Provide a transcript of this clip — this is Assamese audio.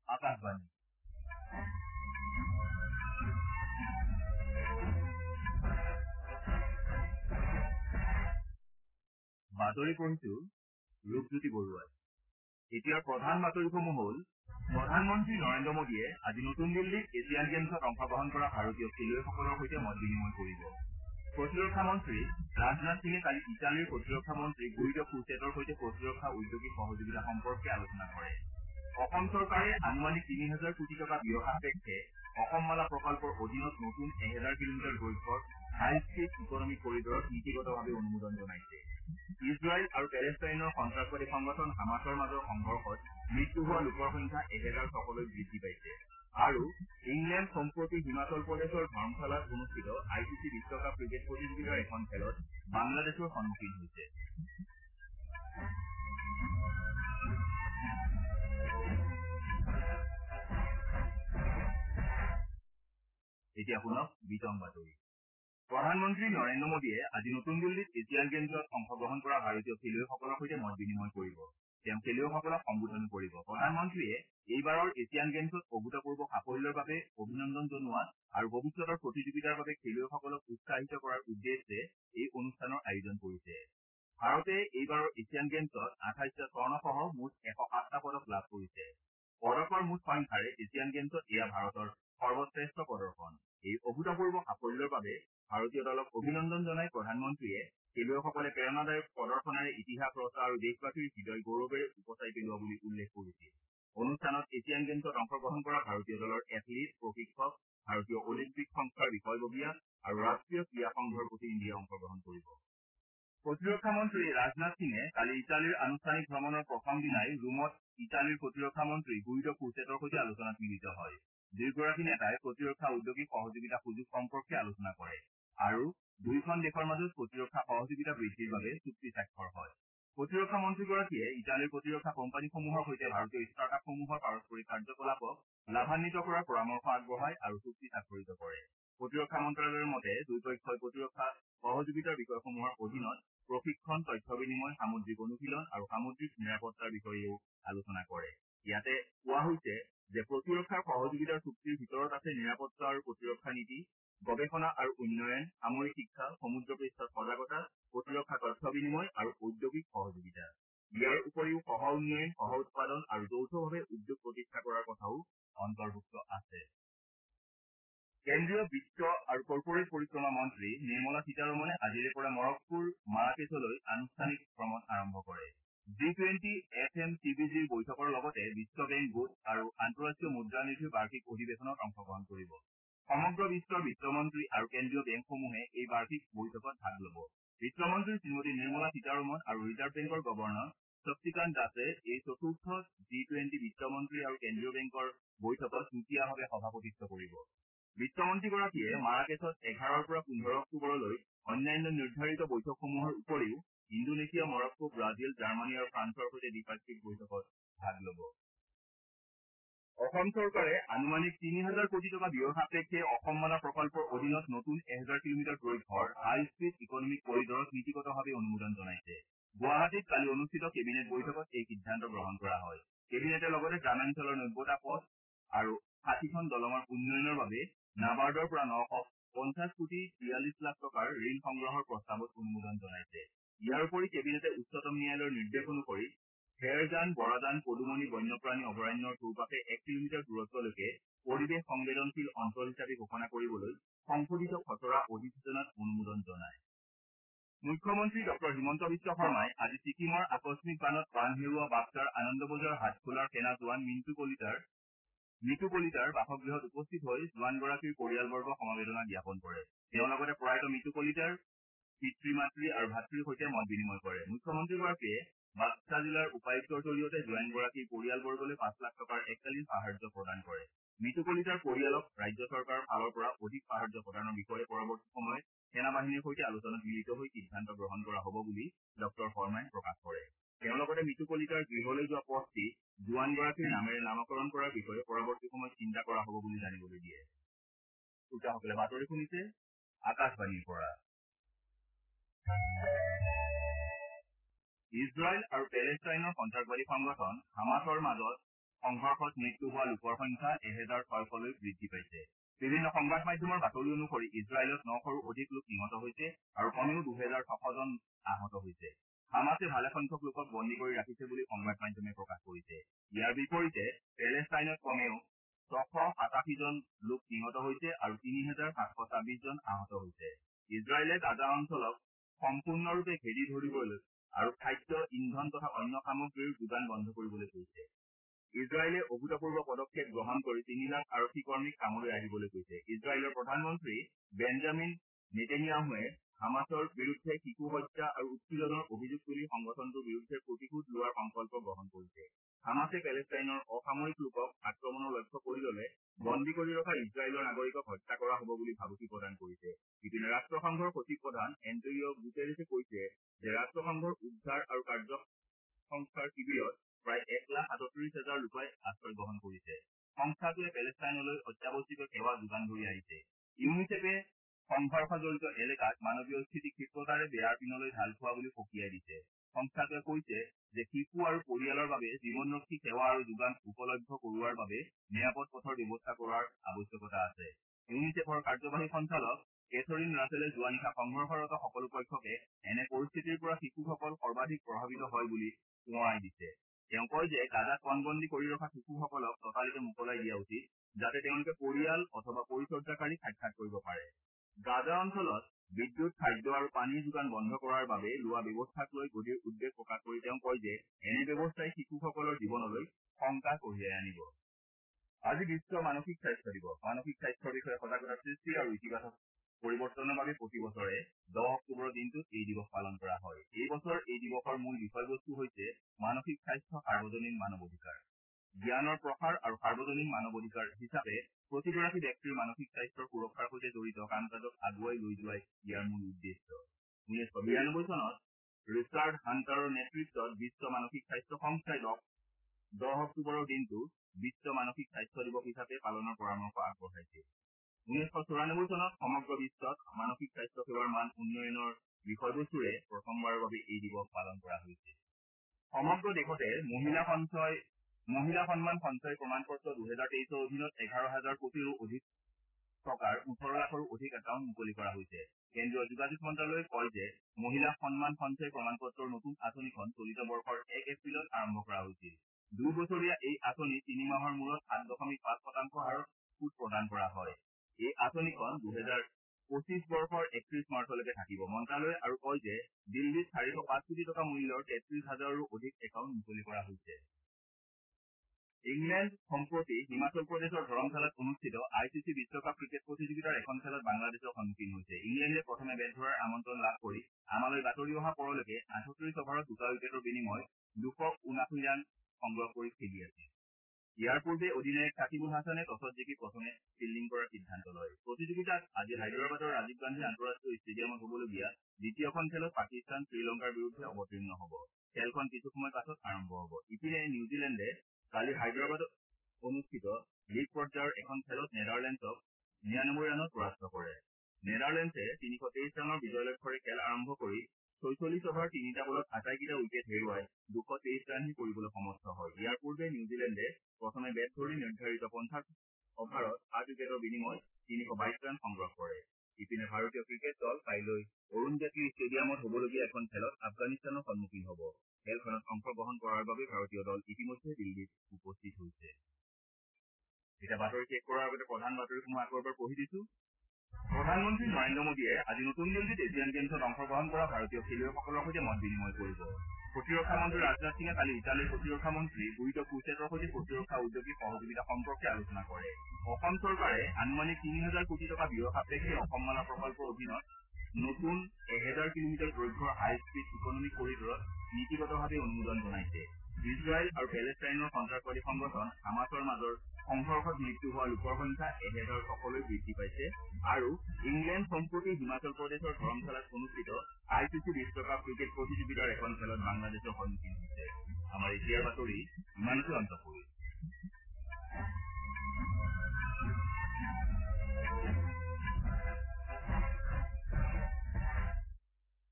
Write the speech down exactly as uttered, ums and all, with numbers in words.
আকাশবাণী বাতৰি পঢ়িছো ৰূপজ্যোতি বৰুৱাই। এতিয়াৰ প্ৰধান বাতৰিসমূহ হ'ল প্ৰধানমন্ত্ৰী নৰেন্দ্ৰ মোদীয়ে আজি নতুন দিল্লীত এছিয়ান গেমছত অংশগ্ৰহণ কৰা ভাৰতীয় খেলুৱৈসকলৰ সৈতে মত বিনিময় কৰিব। প্ৰতিৰক্ষা মন্ত্ৰী ৰাজনাথ সিঙে কালি ইটালীৰ প্ৰতিৰক্ষা মন্ত্ৰী গুইডো ফুছেটৰ সৈতে প্ৰতিৰক্ষা ঔদ্যোগিক সহযোগিতা সম্পৰ্কে আলোচনা কৰে। অসম চৰকাৰে আনুমানিক তিনি হাজাৰ কোটি টকা ব্যয় সাপেক্ষে অসম মালা প্ৰকল্পৰ অধীনত নতুন এহেজাৰ কিলোমিটাৰ দৈৰ্ঘ্যৰ হাই স্পীড ইকনমিক কৰিডৰত নীতিগতভাৱে অনুমোদন জনাইছে। ইজৰাইল আৰু পেলেষ্টাইনৰ সন্ত্ৰাসবাদী সংগঠন হামাছৰ মাজৰ সংঘৰ্ষত মৃত্যু হোৱা লোকৰ সংখ্যা এহেজাৰ ছশলৈ বৃদ্ধি পাইছে। আৰু ইংলেণ্ড সম্প্ৰতি হিমাচল প্ৰদেশৰ ধৰ্মশালাত অনুষ্ঠিত আই চি চি বিশ্বকাপ ক্ৰিকেট প্ৰতিযোগিতাৰ এখন খেলত বাংলাদেশৰ সন্মুখীন হৈছে। এতিয়া শুনক বিতং বাতৰি। প্ৰধানমন্ত্ৰী নৰেন্দ্ৰ মোদীয়ে আজি নতুন দিল্লীত এছিয়ান গেমছত অংশগ্ৰহণ কৰা ভাৰতীয় খেলুৱৈসকলৰ সৈতে মত বিনিময় কৰিব। তেওঁ খেলুৱৈসকলক সম্বোধন কৰিব। প্ৰধানমন্ত্ৰীয়ে এইবাৰৰ এছিয়ান গেমছত অভূতপূৰ্ব সাফল্যৰ বাবে অভিনন্দন জনোৱা আৰু ভৱিষ্যতৰ প্ৰতিযোগিতাৰ বাবে খেলুৱৈসকলক উৎসাহিত কৰাৰ উদ্দেশ্যে এই অনুষ্ঠানৰ আয়োজন কৰিছে। ভাৰতে এইবাৰৰ এছিয়ান গেমছত আঠাইছটা স্বৰ্ণসহ মুঠ এশ সাতটা পদক লাভ কৰিছে। পদকৰ মুঠ সংখ্যাৰে এছিয়ান গেমছত এয়া ভাৰতৰ সৰ্বশ্ৰেষ্ঠ প্ৰদৰ্শন। এই অভূতপূৰ্ব সাফল্যৰ বাবে ভাৰতীয় দলক অভিনন্দন জনাই প্ৰধানমন্ত্ৰীয়ে খেলুৱৈসকলে প্ৰেৰণাদায়ক প্ৰদৰ্শনেৰে ইতিহাস ৰচা আৰু দেশবাসীৰ হৃদয় গৌৰৱেৰে উপচাই পেলোৱা বুলি উল্লেখ কৰিছিল। অনুষ্ঠানত এছিয়ান গেমছত অংশগ্ৰহণ কৰা ভাৰতীয় দলৰ এথলীট, প্ৰশিক্ষক, ভাৰতীয় অলিম্পিক সংস্থাৰ বিষয়ববীয়া আৰু ৰাষ্ট্ৰীয় ক্ৰীড়া সংঘৰ প্ৰতিনিধিয়ে অংশগ্ৰহণ কৰিব। প্ৰতিৰক্ষা মন্ত্ৰী ৰাজনাথ সিঙে কালি ইটালীৰ আনুষ্ঠানিক ভ্ৰমণৰ প্ৰথম দিনাই ৰোমত ইটালীৰ প্ৰতিৰক্ষা মন্ত্ৰী গুইডো ফুছেটৰ সৈতে আলোচনাত মিলিত হয়। দুয়োগৰাকী নেতাই প্ৰতিৰক্ষা ঔদ্যোগিক সহযোগিতা সুযোগ সম্পৰ্কে আলোচনা কৰে আৰু দুয়োখন দেশৰ মাজত প্ৰতিৰক্ষা সহযোগিতা বৃদ্ধিৰ বাবে চুক্তি স্বাক্ষৰ হয়। প্ৰতিৰক্ষা মন্ত্ৰীগৰাকীয়ে ইটালীৰ প্ৰতিৰক্ষা কোম্পানীসমূহৰ সৈতে ভাৰতীয় ষ্টাৰ্টআপসমূহৰ পাৰস্পৰিক কাৰ্যকলাপক লাভান্বিত কৰাৰ পৰামৰ্শ আগবঢ়ায় আৰু চুক্তি স্বাক্ষৰিত কৰে। প্ৰতিৰক্ষা মন্ত্ৰালয়ৰ মতে দুয়োপক্ষই প্ৰতিৰক্ষা সহযোগিতাৰ বিষয়সমূহৰ অধীনত প্ৰশিক্ষণ, তথ্য বিনিময়, সামুদ্ৰিক অনুশীলন আৰু সামুদ্ৰিক নিৰাপত্তাৰ বিষয়েও আলোচনা কৰে। ইয়াতে কোৱা হৈছে যে প্ৰতিৰক্ষাৰ সহযোগিতাৰ চুক্তিৰ ভিতৰত আছে নিৰাপত্তা আৰু প্ৰতিৰক্ষা নীতি, গৱেষণা আৰু উন্নয়ন, সামৰিক শিক্ষা, সমুদ্ৰপৃষ্ঠত সজাগতা, প্ৰতিৰক্ষা তথ্য বিনিময় আৰু ঔদ্যোগিক সহযোগিতা। ইয়াৰ উপৰিও সহ উন্নয়ন, সহ উৎপাদন আৰু যৌথভাৱে উদ্যোগ প্ৰতিষ্ঠা কৰাৰ কথাও অন্তৰ্ভুক্ত আছে। কেন্দ্ৰীয় বিত্ত আৰু কৰ্পৰেট পৰিক্ৰমা মন্ত্ৰী নিৰ্মলা সীতাৰমণে আজিৰে পৰা মৰক্কোৰ মাৰাকেচলৈ আনুষ্ঠানিক ভ্ৰমণ আৰম্ভ কৰে। G twenty F M C B জিৰ বৈঠকৰ লগতে বিশ্ব বেংক গোট আৰু আন্তঃৰাষ্ট্ৰীয় মুদ্ৰা নিধিৰ বাৰ্ষিক অধিৱেশনত অংশগ্ৰহণ কৰিব। সমগ্ৰ বিশ্বৰ বিত্তমন্ত্ৰী আৰু কেন্দ্ৰীয় বেংকসমূহে এই বাৰ্ষিক বৈঠকত ভাগ ল'ব। বিত্তমন্ত্ৰী শ্ৰীমতী নিৰ্মলা সীতাৰমণ আৰু ৰিজাৰ্ভ বেংকৰ গৱৰ্ণৰ শক্তিকান্ত দাসে এই চতুৰ্থ জি টুৱেণ্টি বিত্তমন্ত্ৰী আৰু কেন্দ্ৰীয় বেংকৰ বৈঠকত যুটীয়াভাৱে সভাপতিত্ব কৰিব। বিত্তমন্ত্ৰীগৰাকীয়ে মাৰাকেচত এঘাৰৰ পৰা পোন্ধৰ অক্টোবৰলৈ অন্যান্য নিৰ্ধাৰিত বৈঠকসমূহৰ উপৰিও ইণ্ডোনেছিয়া, মৰক্কো, ব্ৰাজিল, জাৰ্মানী আৰু ফ্ৰান্সৰ সৈতে দ্বিপাক্ষিক বৈঠকত ভাগ ল'ব। অসম চৰকাৰে আনুমানিক তিনি হাজাৰ কোটি টকা ব্যয় সাপেক্ষে অসম মালা প্ৰকল্পৰ অধীনত নতুন এহেজাৰ কিলোমিটাৰ দৈৰ্ঘ্যৰ হাই স্পীড ইকনমিক কৰিডৰত নীতিগতভাৱে অনুমোদন জনাইছে। গুৱাহাটীত কালি অনুষ্ঠিত কেবিনেট বৈঠকত এই সিদ্ধান্ত গ্ৰহণ কৰা হয়। কেবিনেটে লগতে গ্ৰামাঞ্চলৰ নব্বৈটা পথ আৰু ষাঠিখন দলঙৰ উন্নয়নৰ বাবে নাবাৰ্ডৰ পৰা নশ পঞ্চাছ কোটি তিয়াল্লিছ লাখ টকাৰ ঋণ সংগ্ৰহৰ প্ৰস্তাৱত অনুমোদন জনাইছে। ইয়াৰ উপৰি কেবিনেটে উচ্চতম ন্যায়ালয়ৰ নিৰ্দেশ অনুসৰি হেৰজান, বৰাজান, পদুমণি বন্যপ্ৰাণী অভয়াৰণ্যৰ চৌপাশে এক কিলোমিটাৰ দূৰত্বলৈকে পৰিৱেশ সংবেদনশীল অঞ্চল হিচাপে ঘোষণা কৰিবলৈ সংশোধিত খচৰা অধিসূচনাত অনুমোদন জনায়। মুখ্যমন্ত্ৰী ডক্টৰ হিমন্ত বিশ্ব শৰ্মাই আজি ছিকিমৰ আকস্মিক বানত প্ৰাণ হেৰুওৱা বাক্সাৰ আনন্দবজাৰ হাটখোলাৰ সেনা জোৱান মিণ্টু কলিতাৰ মিতু কলিতাৰ বাসগৃহত উপস্থিত হৈ জোৱানগৰাকীৰ পৰিয়ালবৰ্গক সমবেদনা জ্ঞাপন কৰে। তেওঁ লগতে প্ৰয়াত মিতু কলিতাৰ পিতৃ মাতৃ আৰু ভাতৃৰ সৈতে মত বিনিময় কৰে। মুখ্যমন্ত্ৰীগৰাকীয়ে বাক্সা জিলাৰ উপায়ুক্তৰ জৰিয়তে জোৱানগৰাকীৰ পৰিয়ালবৰ্গলৈ পাঁচ লাখ টকাৰ এককালীন সাহায্য প্ৰদান কৰে। মিতু কলিতাৰ পৰিয়ালক ৰাজ্য চৰকাৰৰ ফালৰ পৰা অধিক সাহায্য প্ৰদানৰ বিষয়ে পৰৱৰ্তী সময়ত সেনা বাহিনীৰ সৈতে আলোচনাত মিলিত হৈ সিদ্ধান্ত গ্ৰহণ কৰা হ'ব বুলি ডক্টৰ শৰ্মাই প্ৰকাশ কৰে। তেওঁ লগতে মিতু কলিতাৰ গৃহলৈ যোৱা পথটি জোৱানগৰাকীৰ নামেৰে নামকৰণ কৰাৰ বিষয়ে পৰৱৰ্তী সময়ত চিন্তা কৰা হ'ব বুলি জানিবলৈ দিয়ে। শ্ৰোতাসকলে বাতৰি শুনিছে আকাশবাণীৰ পৰা। ইজৰাইল আৰু পেলেষ্টাইনৰ সন্ত্ৰাসবাদী সংগঠন হামাছৰ মাজত সংঘৰ্ষত মৃত্যু হোৱা লোকৰ সংখ্যা এহেজাৰ ছয়শলৈ বৃদ্ধি পাইছে বিভিন্ন সংবাদ মাধ্যমৰ বাতৰি অনুসৰি ইজৰাইলত নশৰো অধিক লোক নিহত হৈছে আৰু কমেও দুহেজাৰ ছশজন আহত হৈছে হামাছে ভালেসংখ্যক লোকক বন্দী কৰি ৰাখিছে বুলি সংবাদ মাধ্যমে প্ৰকাশ কৰিছে ইয়াৰ বিপৰীতে পেলেষ্টাইনত কমেও ছশ সাতাশীজন লোক নিহত হৈছে আৰু তিনি হাজাৰ সাতশ ছাব্বিশজন আহত হৈছে ইজৰাইলে গাজা অঞ্চলক সম্পূৰ্ণৰূপে ঘেৰি ধৰিবলৈ আৰু খাদ্য ইন্ধন তথা অন্য সামগ্ৰীৰ যোগান বন্ধ কৰিবলৈ কৈছে ইজৰাইলে অভূতপূৰ্ব পদক্ষেপ গ্ৰহণ কৰি তিনি লাখ আৰক্ষী কৰ্মীক কামলৈ আহিবলৈ কৈছে ইজৰাইলৰ প্ৰধানমন্ত্ৰী বেঞ্জামিন নেতানিয়াহুৱে হামাছৰ বিৰুদ্ধে শিশু হত্যা আৰু উৎপীড়নৰ অভিযোগ তুলি সংগঠনটোৰ বিৰুদ্ধে প্ৰতিশোধ লোৱাৰ সংকল্প গ্ৰহণ কৰিছে হামাছে পেলেষ্টাইনৰ অসামৰিক লোকক আক্ৰমণৰ লক্ষ্য কৰি ললে বন্দী কৰি ৰখা ইজৰাইলৰ নাগৰিকক হত্যা কৰা হ'ব বুলি ভাবুকি প্ৰদান কৰিছে ইপিনে ৰাষ্ট্ৰসংঘৰ সচিব প্ৰধান এণ্টনিঅ গুটেৰেছে কৈছে যে ৰাষ্ট্ৰসংঘৰ উদ্ধাৰ আৰু কাৰ্য সংস্থাৰ শিবিৰত প্ৰায় এক লাখ সাতত্ৰিশ হাজাৰ লোকে আশ্ৰয় গ্ৰহণ কৰিছে সংস্থাটোৱে পেলেষ্টাইনলৈ অত্যাৱশ্যকীয় সেৱা যোগান ধৰি আহিছে ইউনিচেফে সংঘৰ্ষজনিত এলেকাত মানৱীয় স্থিতি ক্ষিপ্ৰতাৰে বেয়াৰ পিনলৈ ঢাল খোৱা বুলি সকীয়াই দিছে সংস্থাটোৱে কৈছে যে শিশু আৰু পৰিয়ালৰ বাবে জীৱনৰক্ষী সেৱা আৰু যোগান উপলব্ধ কৰোৱাৰ বাবে নিৰাপদ পথৰ ব্যৱস্থা কৰাৰ আৱশ্যকতা আছে ইউনিচেফৰ কাৰ্যবাহী সঞ্চালক কেথৰিন ৰাছেলে যোৱা নিশা সংঘৰ্ষৰত সকলো পক্ষকে এনে পৰিস্থিতিৰ পৰা শিশুসকল সৰ্বাধিক প্ৰভাৱিত হয় বুলি সোঁৱৰাই দিছে তেওঁ কয় যে গাজাত পণবন্দী কৰি ৰখা শিশুসকলক ততালিকে মোকলাই দিয়া উচিত যাতে তেওঁলোকে পৰিয়াল অথবা পৰিচৰ্যাকাৰীক সাক্ষাৎ কৰিব পাৰে গাজা অঞ্চলত বিদ্যুৎ খাদ্য আৰু পানীৰ যোগান বন্ধ কৰাৰ বাবে লোৱা ব্যৱস্থাক লৈ গভীৰ উদ্বেগ প্ৰকাশ কৰি তেওঁ কয় যে এনে ব্যৱস্থাই শিশুসকলৰ জীৱনলৈ শংকা কঢ়িয়াই আনিব আজি বিশ্ব মানসিক স্বাস্থ্য দিৱস মানসিক স্বাস্থ্যৰ বিষয়ে সজাগতা সৃষ্টি আৰু ইতিবাচক পৰিৱৰ্তনৰ বাবে প্ৰতি বছৰে দহ অক্টোবৰৰ দিনটোত এই দিৱস পালন কৰা হয় এই বছৰ এই দিৱসৰ মূল বিষয়বস্তু হৈছে মানসিক স্বাস্থ্য সাৰ্বজনীন মানৱ অধিকাৰ জ্ঞানৰ প্ৰসাৰ আৰু সাৰ্বজনীন মানৱ অধিকাৰ হিচাপে প্ৰতিগৰাকী ব্যক্তিৰ মানসিক স্বাস্থ্যৰ সুৰক্ষাৰ সৈতে জড়িত কাম কাজক আগুৱাই লৈ যোৱাই ইয়াৰ মূল উদ্দেশ্য ঊনৈছশ বিৰানব্বৈ চনত ৰিচাৰ্ড হাণ্টাৰৰ নেতৃত্বত বিশ্ব মানসিক স্বাস্থ্য সংস্থাই দহ অক্টোবৰৰ দিনটো বিশ্ব মানসিক স্বাস্থ্য দিৱস হিচাপে পালনৰ পৰামৰ্শ আগবঢ়াইছিল ঊনৈছশ চৌৰানব্বৈ চনত সমগ্ৰ বিশ্বত মানসিক স্বাস্থ্য সেৱাৰ মান উন্নয়নৰ বিষয়বস্তুৰে প্ৰথমবাৰৰ বাবে এই দিৱস পালন কৰা হৈছিল সমগ্ৰ দেশতে মহিলা সঞ্চয় মহিলা সন্মান সঞ্চয় প্ৰমাণ পত্ৰ দুহেজাৰ তেইছৰ অধীনত এঘাৰ হাজাৰ কোটিৰো অধিক টকাৰ ওঠৰ লাখৰো অধিক একাউণ্ট মুকলি কৰা হৈছে কেন্দ্ৰীয় যোগাযোগ মন্ত্ৰালয়ে কয় যে মহিলা সন্মান সঞ্চয় প্ৰমাণ পত্ৰৰ নতুন আঁচনিখন চলিত বৰ্ষৰ এক এপ্ৰিলত আৰম্ভ কৰা হৈছিল দুই বছৰীয়া এই আঁচনি তিনি মাহৰ মূৰত সাত দশমিক পাঁচ শতাংশ হাৰত সুদ প্ৰদান কৰা হয় এই আঁচনিখন দুহেজাৰ পঁচিছ বৰ্ষৰ একত্ৰিশ মাৰ্চলৈকে থাকিব মন্ত্ৰালয়ে আৰু কয় যে দিল্লীত চাৰিশ পাঁচ কোটি টকা মূল্যৰ তেত্ৰিশ হাজাৰৰো অধিক একাউণ্ট মুকলি কৰা হৈছে ইংলেণ্ড সম্প্ৰতি হিমাচল প্ৰদেশৰ ধৰমশালাত অনুষ্ঠিত আই চি চি বিশ্বকাপ ক্ৰিকেট প্ৰতিযোগিতাৰ এখন খেলত বাংলাদেশৰ সন্মুখীন হৈছে ইংলেণ্ডে প্ৰথমে বেট ধৰাৰ আমন্ত্ৰণ লাভ কৰি আমালৈ বাতৰি অহা পৰলৈকে আঠত্ৰিশ অভাৰত দুটা উইকেটৰ বিনিময়ত দুশ ঊনাশী ৰান সংগ্ৰহ কৰি খেলি আছিল ইয়াৰ পূৰ্বে অধিনায়ক ছাকিবুল হাছানে টছত জিকি প্ৰথমে ফিল্ডিং কৰাৰ সিদ্ধান্ত লয় প্ৰতিযোগিতাত আজি হায়দৰাবাদৰ ৰাজীৱ গান্ধী আন্তঃৰাষ্ট্ৰীয় ষ্টেডিয়ামত হ'বলগীয়া দ্বিতীয়খন খেলত পাকিস্তান শ্ৰীলংকাৰ বিৰুদ্ধে অৱতীৰ্ণ হ'ব খেলখন কিছু সময় পাছত আৰম্ভ হ'ব ইপিনে নিউজিলেণ্ডে কালি হায়দৰাবাদত অনুষ্ঠিত লীগ পৰ্যায়ৰ এখন খেলত নেডাৰলেণ্ডছক নিৰানব্বৈ ৰানত পৰাস্ত কৰে নেডাৰলেণ্ডছে তিনিশ তেইছ ৰানৰ বিজয় লক্ষ্যৰে খেল আৰম্ভ কৰি ছয়চল্লিছ অভাৰ তিনিটা বলত আটাইকেইটা উইকেট হেৰুৱাই দুশ তেইছ ৰানহে কৰিবলৈ সমৰ্থ হয় ইয়াৰ পূৰ্বে নিউজিলেণ্ডে প্ৰথমে বেট ধৰি নিৰ্ধাৰিত পঞ্চাছ অভাৰত সাত উইকেটৰ বিনিময়ত তিনিশ বাইছ ৰান সংগ্ৰহ কৰে ইপিনে ভাৰতীয় ক্ৰিকেট দল কাইলৈ অৰুণ জেটলী ষ্টেডিয়ামত হ'বলগীয়া এখন খেলত আফগানিস্তানৰ সন্মুখীন হ'ব খেলখনত অংশগ্ৰহণ কৰাৰ বাবে ভাৰতীয় দল ইতিমধ্যে দিল্লীত উপস্থিত হৈছে এতিয়া বাতৰি শেষ কৰাৰ আগতে প্ৰধান বাতৰিসমূহ আকৌ এবাৰ পঢ়ি দিছো প্ৰধানমন্ত্ৰী নৰেন্দ্ৰ মোদীয়ে আজি নতুন দিল্লীত এছিয়ান গেমছত অংশগ্ৰহণ কৰা ভাৰতীয় খেলুৱৈসকলৰ সৈতে মত বিনিময় কৰিব প্ৰতিৰক্ষা মন্ত্ৰী ৰাজনাথ সিঙে কালি ইটালীৰ প্ৰতিৰক্ষা মন্ত্ৰী গুইডো কুচেটৰ সৈতে প্ৰতিৰক্ষা উদ্যোগিক সহযোগিতা সম্পৰ্কে আলোচনা কৰে অসম চৰকাৰে আনুমানিক তিনি হাজাৰ কোটি টকা ব্যয় সাপেক্ষে অসম মালা প্ৰকল্পৰ অধীনত নতুন এহেজাৰ কিলোমিটাৰ দৈৰ্ঘ্যৰ হাই স্পীড ইকনমিক কৰিডৰত নীতিগতভাৱে অনুমোদন জনাইছে ইজৰাইল আৰু পেলেষ্টাইনৰ সন্ত্ৰাসবাদী সংগঠন হামাছৰ মাজৰ সংঘৰ্ষত মৃত্যু হোৱা লোকৰ সংখ্যা এহেজাৰ ছশলৈ বৃদ্ধি পাইছে আৰু ইংলেণ্ড সম্প্ৰতি হিমাচল প্ৰদেশৰ ধৰমশালাত অনুষ্ঠিত আই চি চি বিশ্বকাপ ক্ৰিকেট প্ৰতিযোগিতাৰ এখন খেলত বাংলাদেশৰ সন্মুখীন হৈছে আমাৰ এতিয়াৰ বাতৰি ইমানতে অন্ত পৰিল